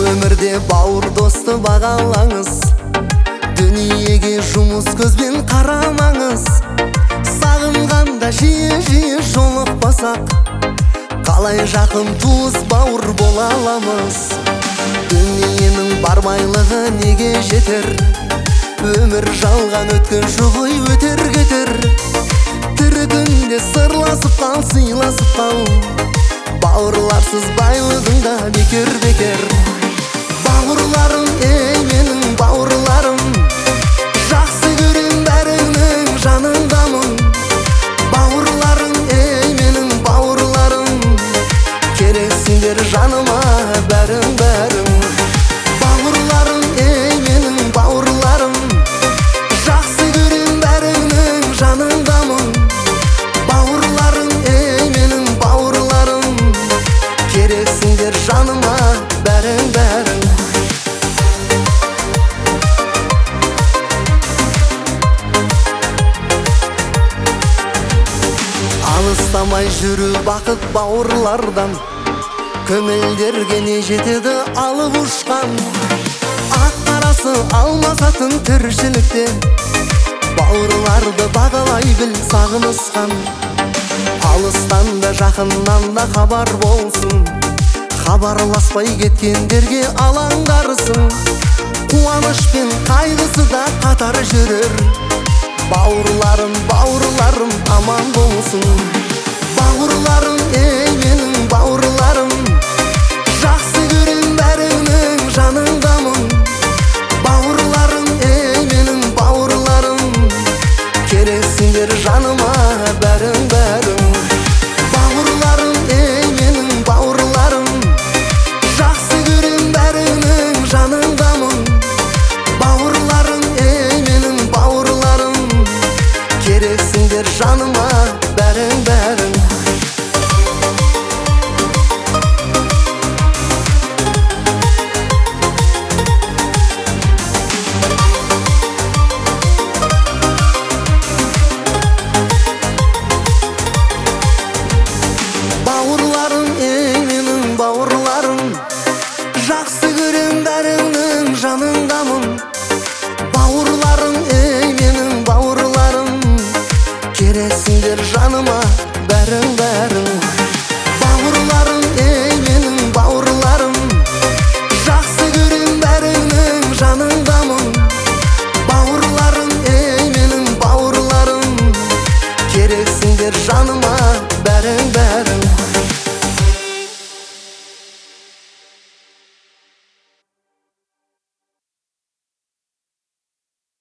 өмірде бауыр досты бағалаңыз, дүниеге жұмыс көзбен қарамаңыз. Сағынғанда жиі жолықпасақ, қалай жақын туыс бауыр бола аламыз? Дүниенің бармайлығы неге жетер? Өмір жалған өткінші ғой, өтер кетер. Тірі күнде сырласып қал, сыйласып қал. Бауырларсыз байлығың да бекер. Бауырларым, ей менің бауырларым, жақсы көрем бәріңнің жаныңдамын. Бауырларым, ей менің бауырларым, керексіңдер жаныма бәрің. Бауырларым, ей менің бауырларым, жақсы көрем бәріңнің жаныңдамын. Бауырларым, ей менің бауырларым, керексіңдер жаныма бәрің. Алыстамай жүру бақыт бауырлардан, көңілдерге не жетеді алып ұшқан. Ақ қарасы алмасатын тіршілікте, бауырларды бағалай біл сағынысқан. Алыстан да жақыннан да хабар болсын, хабарласпай кеткендерге алаңдарсың. Қуаныш пен қайғысы да қатар жүрер. Бауырларым, бауырларым аман болсын. Бауырларым, ей менің бауырларым, жақсы көрем бәріңнің жаныңдамын. Бауырларым, ей менің бауырларым, керексіңдер жаныма бәрің. Бауырларым, ей менің бауырларым, жақсы көрем бәріңнің жаныңдамын. Бауырларым, ей менің бауырларым, керексіңдер жаныма бәрің. Бауырларым, ей менің бауырларым, жақсы көрем бәріңнің жаныңдамын. Бауырларым, ей менің бауырларым, керексіңдер жаныма бәрің. Бауырларым, ей менің бауырларым, жақсы көрем бәріңнің жаныңдамын. Бауырларым, ей менің бауырларым, керексіңдер жаныма бәрің.